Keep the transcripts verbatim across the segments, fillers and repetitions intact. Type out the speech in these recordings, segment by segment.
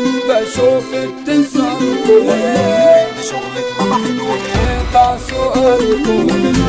بشوف اتصالكم شغلة ماما حلوة يقطع سؤالكم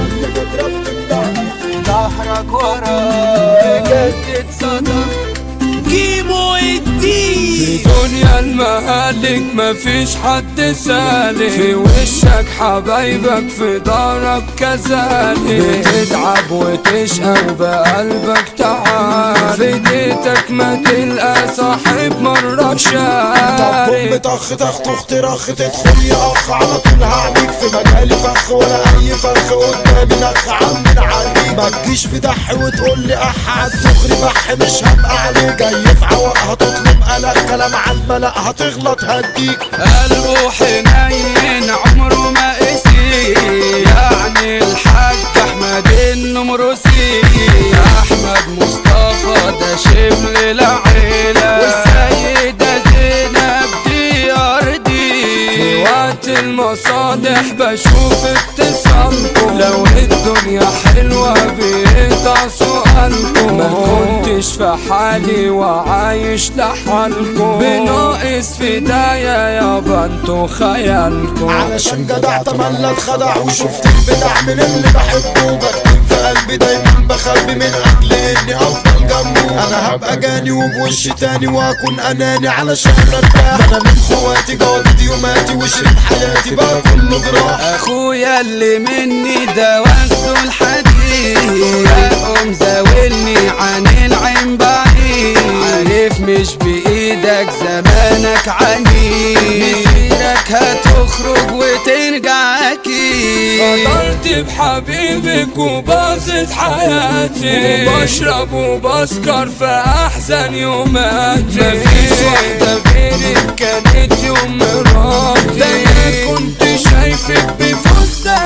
ظهرك ورا بجد اتصدمت كيمو الدين في دنيا المهالك مفيش حد سالك في وشك حبايبك في دارك كذلك بتتعب وتشقى وبقلبك تعال في ديتك ما تلقى صاحب مرة شارك طخ تخ تخ ترخ تدخل يا اخ على طول هعميك في مجالي فخ ولا اي فخ قدامي نخ عم نعليك ما تجيش في دح وتقول لي اح عالدغري بح مش هبقى عليك جاي في عوق هتطلب قلق كلام على الملأ هتغلط هديك قلبه حنين عمره ما قسي يعني الحاج احمد النمرسي احمد مصطفى ده شبل العيلة والسيدة زينب دي ارضي في وقت المصالح بشوف اتصالكم لو الدنيا حلوة بيقطع سؤالكم ما كنتش في حالي وعايش لحالكم بناقص في دايا يابا انتو خيالكم علشان جدع تملى اتخدع وشفت البدع من اللي بحبه بكتب في قلبي دايما بخبي من اجل اني افضل جنبه انا هبقى جاني وبوش تاني واكون اناني علشان ارتاح انا من خواتي جودت يوماتي وشريط حياتي بقى كله جراح اخويا اللي مني ده واخده الحديد يقوم زاولني عن العين بعيد عارف مش بايدك زمانك عنيد مسيرك هتخرج وترجع اكيد قدرت بحبيبك وباظت حياتي وبشرب وبسكر في احزن يوماتي مفيش واحدة غيرك كانت يوم مراتي ده انا كنت شايفك بفستان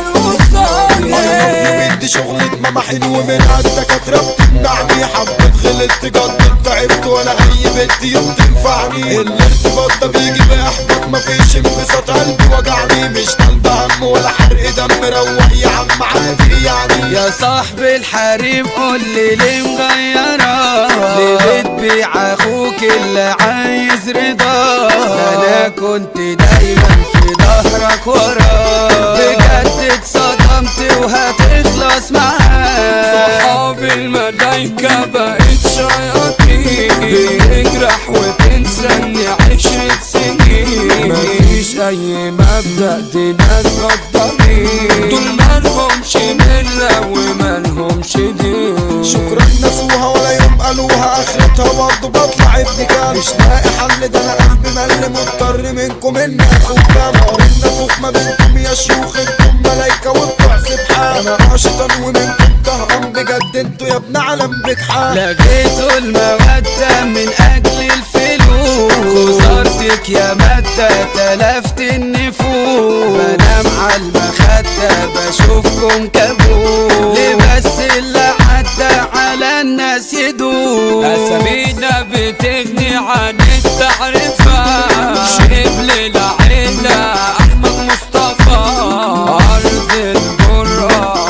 وصايا بدي شغلة ماما حلو من الدكاترة بتمنعني حبيت غلطت جدت تعبت ولا اي بنت يوم تنفعني الارتباط ده بيجي باحباط مفيش انبساط قلبي وجعني مش طالبة هم ولا حرق دم روق يا عم عادي يعني يا صاحب الحريم قولي ليه مغيرة ليه بتبيع اخوك اللي عايز رضا انا كنت دايما في ظهرك ورا بجد اتصدمت وهتخلص معاك صحاب الملايكة بقت شياطين بتجرح وتنساني عشرة سنين مفيش اي مبدأ دي ناس غدارين دول مالهمش ملة ومالهمش دين شكرا نسوها ولا يوم قالوها اخرتها برضه بطلع ابن كان مش لاقي حل ده انا قلبي مل مضطر منكم اني اخد نار النفوخ ما بينكم يا شيوخ انتم ملايكة وبتوع سبحان انا شيطان ومنكم طهقان بجد انتوا يا ابن علم بجحان لقيتوا المودة من اجل الفلوس خسرتك يا مادة تلفت النفوس بنام على المخدة بشوفكم كابوس ليه بس اللي عدى على الناس يدوس اسامينا بتغني عن التعرفة شبل العيلة احمد مصطفى ارض الجرأة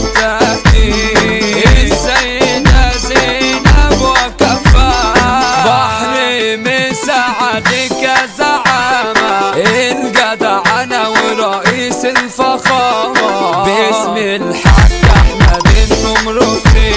والتأكيد السيدة زينب وكفى بحر مساعدك يا زعامة الجدعنة ورئيس الفخامة باسم الحاج احمد النمرسي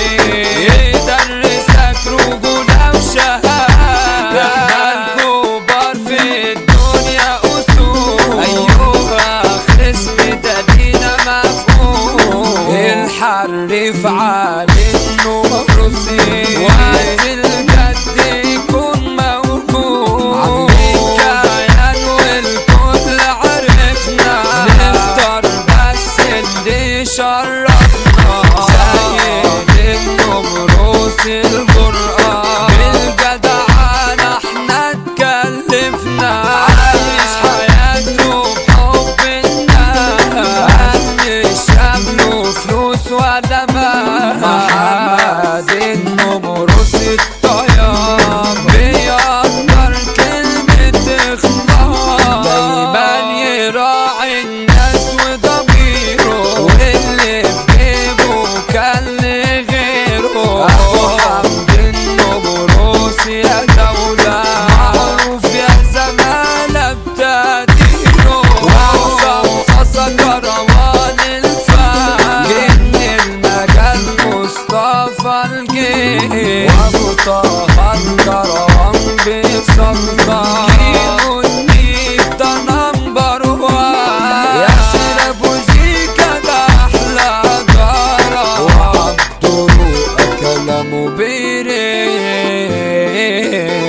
يدرسك رجولة وشهادة احنا الكبار في الدنيا أسود أيها خصم دينا مفهوم الحرف على النمرسي وقت الجد يكون موجود عمي كيان والكل عرفنا نفطر بس اللي يشرفنا سيد النمرسي الجرأة بالجدعنة احنا اتكلفنا عايش حياته بحب الناس مش قبله فلوس ولا مال محمد النمرسي مسيري